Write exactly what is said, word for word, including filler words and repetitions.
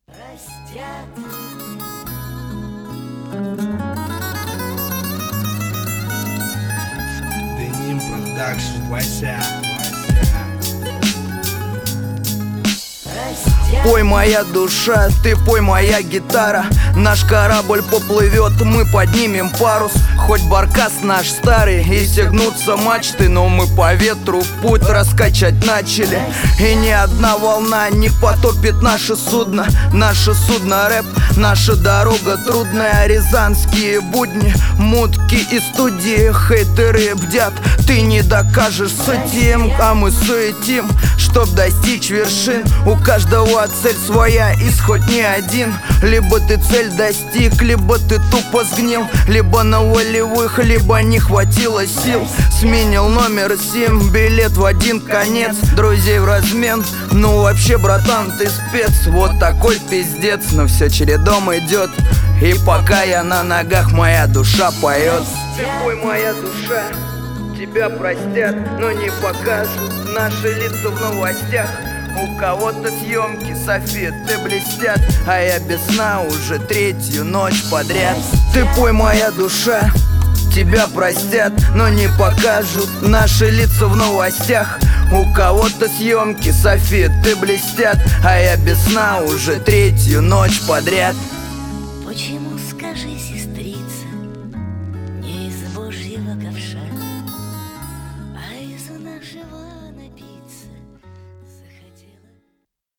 Простят. Деним продакшн, Вася. Пой, моя душа, ты пой, моя гитара. Наш корабль поплывет, мы поднимем парус. Хоть баркас наш старый и согнутся мачты, но мы по ветру путь раскачать начали. И ни одна волна не потопит наше судно. Наше судно рэп, наша дорога трудная. Рязанские будни, мутки и студии. Хейтеры бдят, ты не докажешь с этим, а мы суетим, чтоб достичь вершин. У каждого цель своя, исход не один. Либо ты цель достиг, либо ты тупо сгнил, либо на волевых, либо не хватило сил. Сменил номер семь, билет в один конец. Друзей в размен, ну вообще, братан, ты спец. Вот такой пиздец, но все чередом идет. И пока я на ногах, моя душа поет. Ты пой, моя душа, тебя простят, но не покажут наши лица в новостях. У кого-то съемки софиты блестят, а я без сна уже третью ночь подряд. Ты пой, моя душа, тебя простят, но не покажут наши лица в новостях. У кого-то съемки софиты блестят, а я без сна уже третью ночь подряд. Почему, скажи, сестрица, не из божьего ковша?